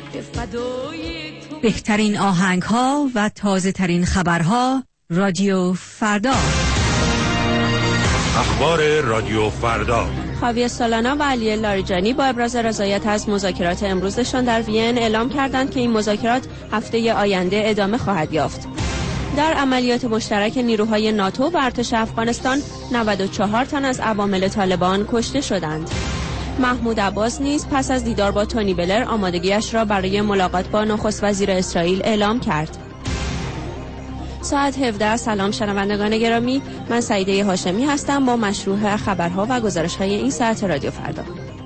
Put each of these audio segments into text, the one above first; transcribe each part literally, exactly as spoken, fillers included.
بهترین آهنگ ها و تازه ترین خبرها. رادیو فردا. اخبار رادیو فردا. خاویر سولانا و علی لاریجانی با ابراز رضایت از مذاکرات امروزشان در وین اعلام کردند که این مذاکرات هفته آینده ادامه خواهد یافت. در عملیات مشترک نیروهای ناتو و ارتش افغانستان نود و چهار تن از عوامل طالبان کشته شدند. محمود عباس نیز پس از دیدار با تونی بلر آمادگیش را برای ملاقات با نخست وزیر اسرائیل اعلام کرد. ساعت هفده. سلام شنوندگان گرامی، من سعیده هاشمی هستم با مشروع خبرها و گزارش‌های این ساعت رادیو فردا.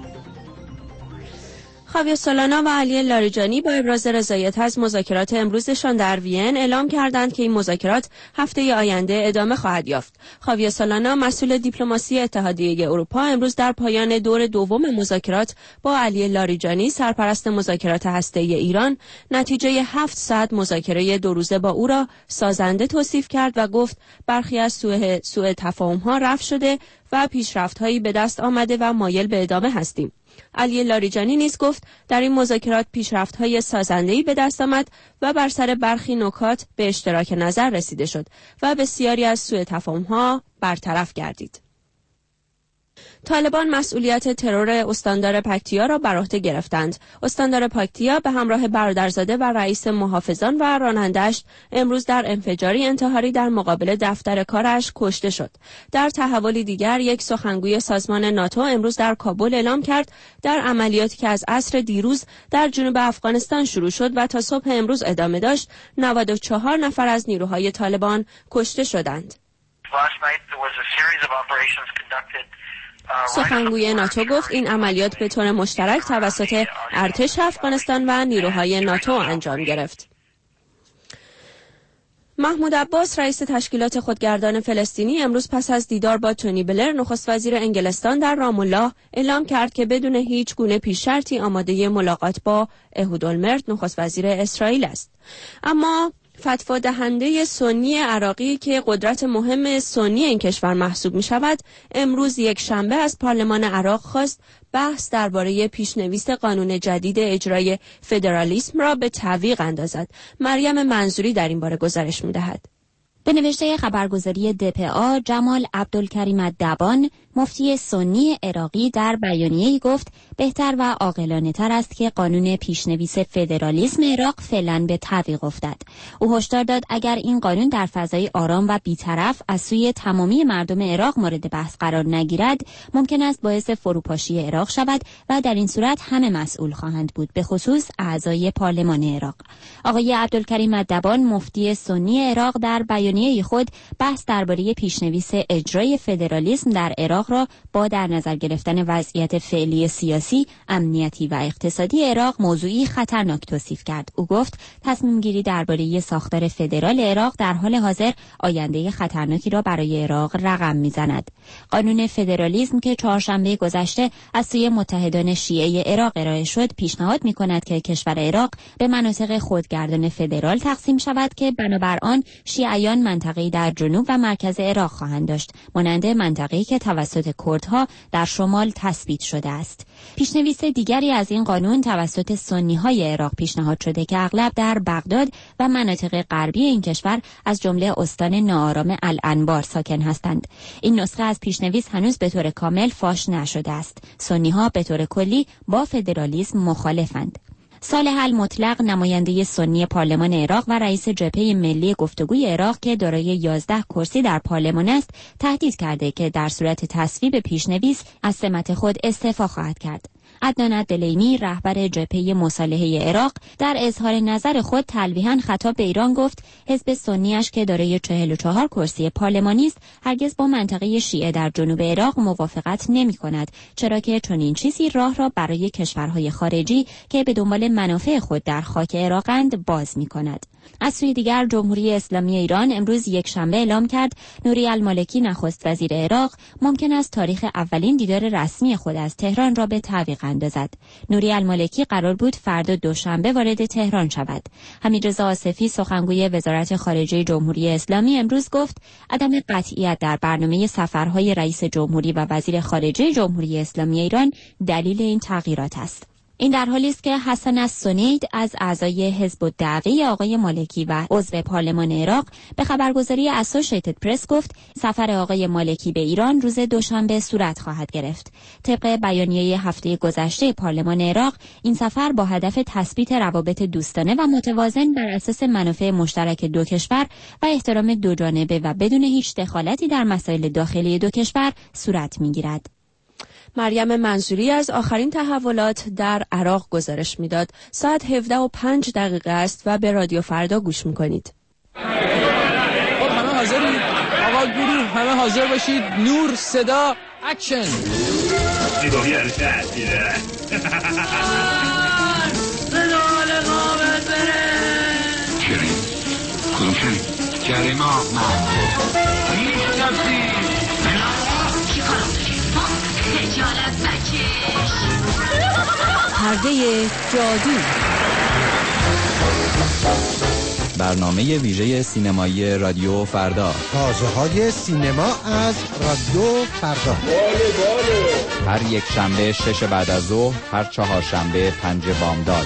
خاویر سولانا و علی لاریجانی با ابراز رضایت از مذاکرات امروزشان در وین اعلام کردند که این مذاکرات هفته آینده ادامه خواهد یافت. خاویر سولانا مسئول دیپلماسی اتحادیه اروپا امروز در پایان دور دوم مذاکرات با علی لاریجانی سرپرست مذاکرات هسته‌ای ایران نتیجه هفت ساعت مذاکره دو روزه با او را سازنده توصیف کرد و گفت برخی از سوء سوء تفاهم‌ها رفع شده و پیشرفت‌هایی به دست آمده و مایل به ادامه هستیم. علی لاریجانی نیز گفت در این مذاکرات پیشرفت‌های سازنده‌ای به دست آمد و بر سر برخی نکات به اشتراک نظر رسیده شد و بسیاری از سوء تفاهم‌ها برطرف گردید. طالبان مسئولیت ترور استاندار پکتیا را بر عهده گرفتند. استاندار پکتیا به همراه برادرزاده و رئیس محافظان و راننده‌اش امروز در انفجاری انتحاری در مقابل دفتر کارش کشته شد. در تحولی دیگر یک سخنگوی سازمان ناتو امروز در کابل اعلام کرد در عملیاتی که از عصر دیروز در جنوب افغانستان شروع شد و تا صبح امروز ادامه داشت، نود و چهار نفر از نیروهای طالبان کشته شدند. سخنگوی ناتو گفت این عملیات به طور مشترک توسط ارتش افغانستان و نیروهای ناتو انجام گرفت. محمود عباس رئیس تشکیلات خودگردان فلسطینی امروز پس از دیدار با تونی بلر نخست وزیر انگلستان در رام الله اعلام کرد که بدون هیچ گونه پیش شرطی آماده ملاقات با اهود اولمرت نخست وزیر اسرائیل است. اما فتوا دهنده سنی عراقی که قدرت مهم سنی این کشور محسوب می شود امروز یک شنبه از پارلمان عراق خواست بحث درباره پیشنویس قانون جدید اجرای فدرالیسم را به تعویق اندازد. مریم منظوری در این باره گزارش می دهد. به نوشته خبرگزاری دپا، جمال عبدالکریم الدبان مفتی سنی عراقی در بیانیه‌ای گفت بهتر و عاقلانه تر است که قانون پیشنویس فدرالیسم عراق فعلا به تعویق افتد. او هشدار داد اگر این قانون در فضای آرام و بی‌طرف از سوی تمامی مردم عراق مورد بحث قرار نگیرد، ممکن است باعث فروپاشی عراق شود و در این صورت همه مسئول خواهند بود، به خصوص اعضای پارلمان عراق. آقای عبدالکریم الدبان مفتی سنی عراق در بیانیه خود بحث درباره پیشنویس اجرای فدرالیسم در عراق را با در نظر گرفتن وضعیت فعلی سیاسی، امنیتی و اقتصادی عراق موضوعی خطرناک توصیف کرد. او گفت تصمیم گیری درباره ساختار فدرال عراق در حال حاضر آینده خطرناکی را برای عراق رقم میزند. قانون فدرالیسم که چهارشنبه گذشته از سوی متحدان شیعه عراق ارائه شد، پیشنهاد می‌کند که کشور عراق به مناطق خودگردان فدرال تقسیم شود که بنابر آن شیعیان منطقه‌ای در جنوب و مرکز عراق خواهند داشت، مانند منطقه‌ای که توسط کردها در شمال تثبیت شده است. پیشنویس دیگری از این قانون توسط سنی‌های عراق پیشنهاد شده که اغلب در بغداد و مناطق غربی این کشور از جمله استان ناآرام الانبار ساکن هستند. این نسخه از پیشنویس هنوز به طور کامل فاش نشده است. سنی‌ها به طور کلی با فدرالیسم مخالفند. صالح المطلق نماینده سنی پارلمان عراق و رئیس جبهه ملی گفتگوی عراق که دارای یازده کرسی در پارلمان است، تهدید کرده که در صورت تصویب پیشنویس از سمت خود استعفا خواهد کرد. عدنان الدلینی رهبر جبهه مصالحه عراق در اظهار نظر خود تلویحاً خطاب به ایران گفت حزب سنیش که دارای چهل و چهار کرسی پارلمانی است هرگز با منطقه شیعه در جنوب عراق موافقت نمی کند، چرا که چنین چیزی راه را برای کشورهای خارجی که به دنبال منافع خود در خاک عراقند باز می کند. از سوی دیگر جمهوری اسلامی ایران امروز یک شنبه اعلام کرد نوری المالکی نخست وزیر عراق ممکن است تاریخ اولین دیدار رسمی خود از تهران را به تعویق اندازد. نوری المالکی قرار بود فردا دوشنبه وارد تهران شود. حمیدرضا آصفی سخنگوی وزارت خارجه جمهوری اسلامی امروز گفت عدم قطعیت در برنامه سفرهای رئیس جمهوری و وزیر خارجه جمهوری اسلامی ایران دلیل این تغییرات است. این در حالی است که حسن السنید از اعضای حزب الدعوه آقای مالکی و عضو پارلمان عراق به خبرگزاری اسوشیتد پرس گفت سفر آقای مالکی به ایران روز دوشنبه صورت خواهد گرفت. طبق بیانیه هفته گذشته پارلمان عراق، این سفر با هدف تثبیت روابط دوستانه و متوازن بر اساس منافع مشترک دو کشور و احترام دو جانبه و بدون هیچ دخالتی در مسائل داخلی دو کشور صورت می‌گیرد. مریم منصوری از آخرین تحولات در عراق گزارش میداد. ساعت هفده و پنج دقیقه است و به رادیو فردا گوش میکنید. خب همه حاضرید؟ آقا گروه همه حاضر باشید. نور، صدا، اکشن. نگاهی ارشد دیره صدا لقابت بره. کریم کدوم کریم؟ کریم آقمن میشنفتی چی کارم داری؟ خجالت بکش. پرده جادو، برنامه ویژه سینمایی رادیو فردا. تازه های سینما از رادیو فردا. هر یک شنبه شش بعد از ظهر، هر چهار شنبه پنج بامداد.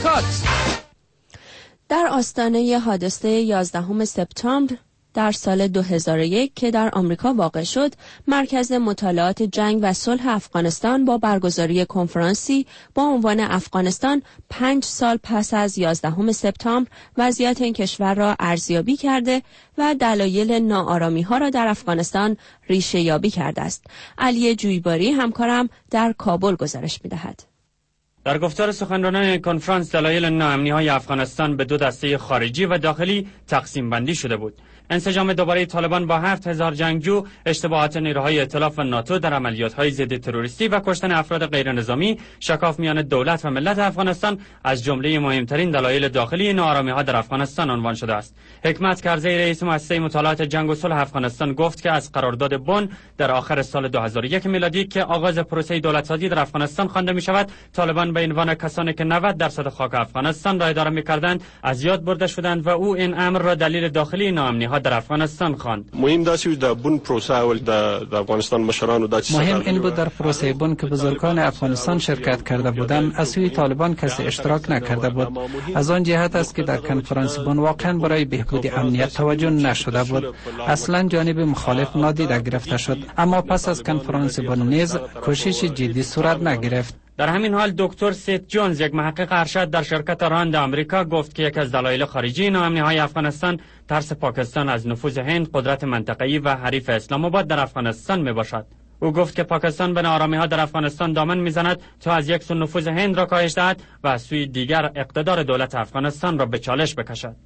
در آستانه حادثه یازدهم سپتامبر در سال دو هزار و یک که در آمریکا واقع شد، مرکز مطالعات جنگ و صلح افغانستان با برگزاری کنفرانسی با عنوان افغانستان پنج سال پس از یازدهم سپتامبر وضعیت این کشور را ارزیابی کرده و دلایل ناآرامی‌ها را در افغانستان ریشه یابی کرده است. علی جویباری همکارم در کابل گزارش می‌دهد. در گفتار سخنرانان کنفرانس، دلایل ناامنی‌های افغانستان به دو دسته خارجی و داخلی تقسیم بندی شده بود. انسجام دوباره طالبان با هفت هزار جنگجو، اشتباهات نیروهای ائتلاف و ناتو در عملیات‌های ضد تروریستی و کشتن افراد غیرنظامی، شکاف میان دولت و ملت افغانستان از جمله مهمترین دلایل داخلی ناآرامی‌ها در افغانستان عنوان شده است. حکمت کرزی، رئیس مؤسسه مطالعات جنگ و صلح افغانستان، گفت که از قرارداد بن در آخر سال دو هزار و یک میلادی که آغاز پروسه دولت‌سازی در افغانستان خوانده می‌شود، طالبان به عنوان کسانی که نود درصد خاک افغانستان را اداره می‌کردند از یاد برده شدند و او این امر را دلیل داخلی ناامنی‌ها در افغانستان خواند. مهم داشت در بن پروسه اول در افغانستان مشران و داشت مهم این بود در پروسه بن که بزرگان افغانستان شرکت کرده بودند از سوی طالبان کسی اشتراک نکرده بود. از آن جهت است که در کنفرانس بن واقعا برای بهبود امنیت توجه نشده بود. اصلا جانب مخالف نادیده گرفته شد. اما پس از کنفرانس بن نیز کوشش جدی صورت نگرفت. در همین حال دکتر سیت جونز، یک محقق ارشد در شرکت راند آمریکا، گفت که یک از دلایل خارجی ناامنی‌های افغانستان ترس پاکستان از نفوذ هند، قدرت منطقه‌ای و حریف اسلام آباد در افغانستان میباشد. او گفت که پاکستان به ناآرامی‌ها در افغانستان دامن میزند تا از یک سو نفوذ هند را کاهش دهد و از سوی دیگر اقتدار دولت افغانستان را به چالش بکشد.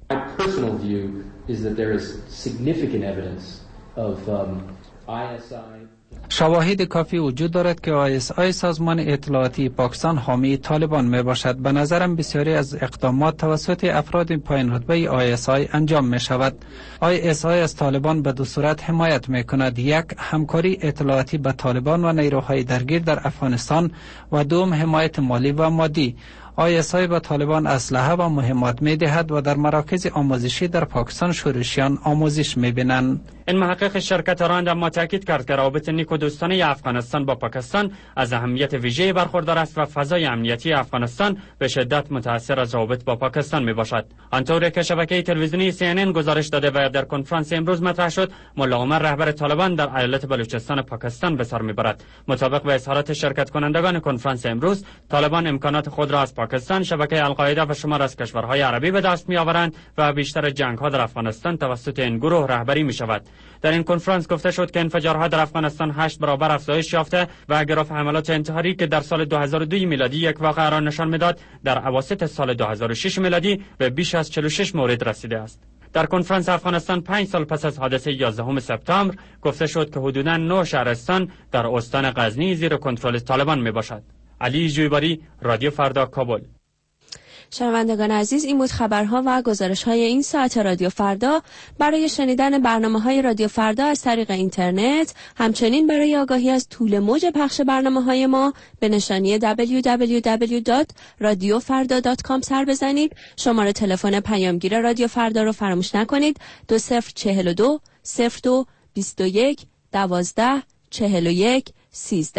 شواهد کافی وجود دارد که آی اس آی سازمان اطلاعاتی پاکستان حامی طالبان می باشد. به نظرم بسیاری از اقدامات توسط افراد پایین رتبه آی اس آی انجام می شود. آی اس آی از طالبان به دو صورت حمایت می کند: یک، همکاری اطلاعاتی با طالبان و نیروهای درگیر در افغانستان و دوم، حمایت مالی و مادی. آی اس آی به طالبان اسلحه و مهمات می دهد و در مراکز آموزشی در پاکستان شورشیان آموزش می بینند. این محقق شرکت راند اما تاکید کرد که روابط نیک و دوستانه افغانستان با پاکستان از اهمیت ویژه‌ای برخوردار است و فضای امنیتی افغانستان به شدت متأثر از روابط با پاکستان می باشد. آنطوری که شبکه تلویزیونی سی ان ان گزارش داده و در کنفرانس امروز مطرح شد، ملا عمر، رهبر طالبان در ایالت بلوچستان پاکستان به سر میبرد. مطابق به اظهارات شرکت کنندگان کنفرانس امروز، طالبان امکانات خود را از پاکستان، شبکه القاعده و شمار از کشورهای عربی به دست میآورند و بیشتر جنگ‌ها در افغانستان توسط این گروه رهبری می شود. در این کنفرانس گفته شد که انفجارها در افغانستان هشت برابر افزایش یافته و گراف حملات انتحاری که در سال دو هزار و دو میلادی یک واقعه را نشان میداد، در اواسط سال دو هزار و شش میلادی به بیش از چهل و شش مورد رسیده است. در کنفرانس افغانستان پنج سال پس از حادثه یازدهم سپتامبر گفته شد که حدوداً نه شهرستان در استان غزنی زیر کنترل طالبان می باشد. علی جویباری، رادیو فردا، کابل. شنوندگان عزیز، این بود خبرها و گزارش‌های این ساعت رادیو فردا. برای شنیدن برنامه‌های رادیو فردا از طریق اینترنت، همچنین برای آگاهی از طول موج پخش برنامه‌های ما به نشانی دبلیو دبلیو دبلیو دات رادیو فردا دات کام سر بزنید. شماره تلفن پیامگیر رادیو فردا رو فراموش نکنید: دو صفر چهل و دو صفر دو بیست و یک دوازده چهل و یک سیزده.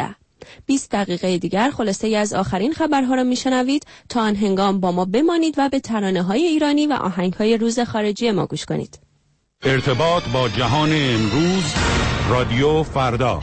بیست دقیقه دیگر خلاصه از آخرین خبرها را میشنوید. تا آن هنگام با ما بمانید و به ترانه‌های ایرانی و آهنگ‌های روز خارجی ما گوش کنید. ارتباط با جهان امروز، رادیو فردا.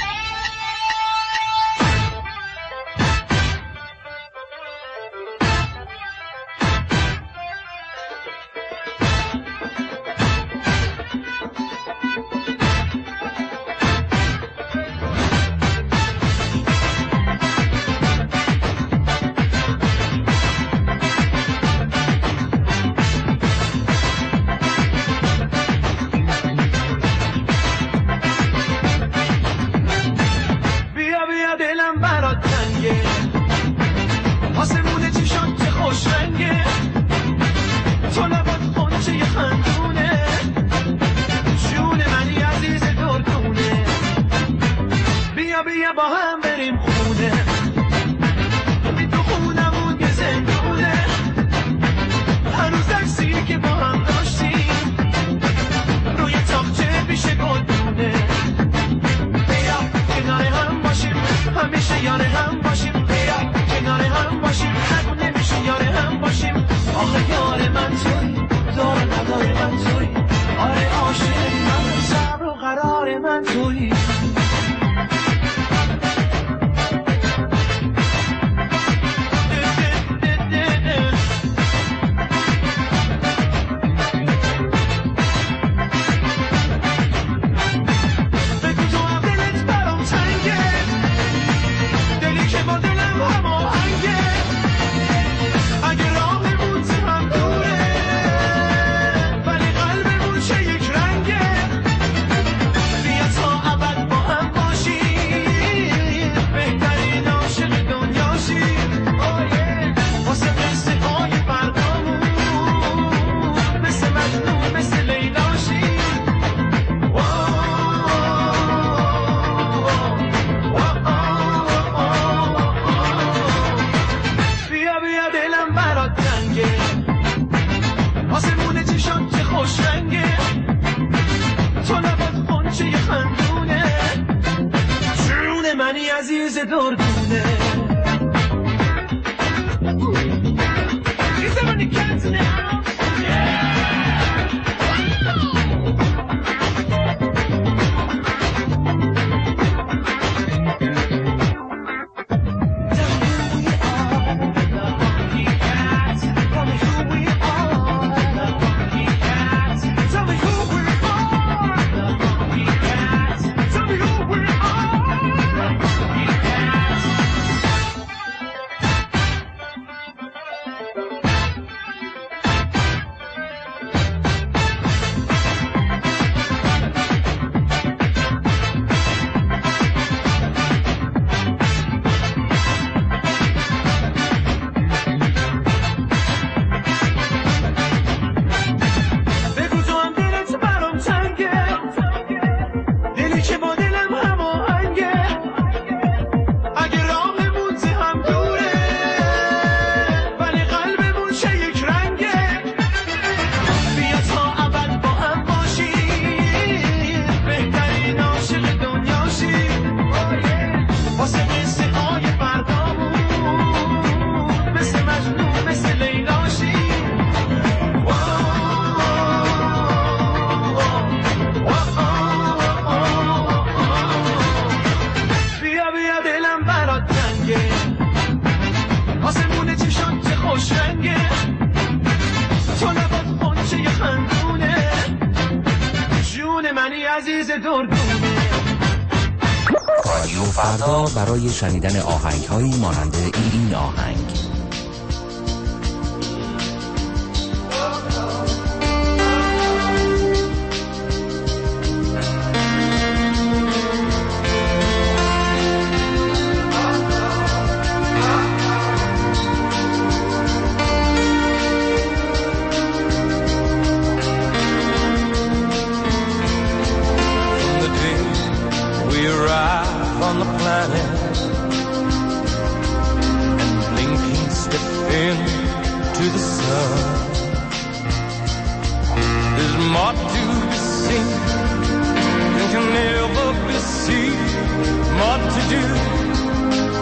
رادیو فردا برای شنیدن آهنگ‌هایی مانند این آهنگ.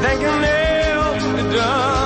hanging nails to the dust.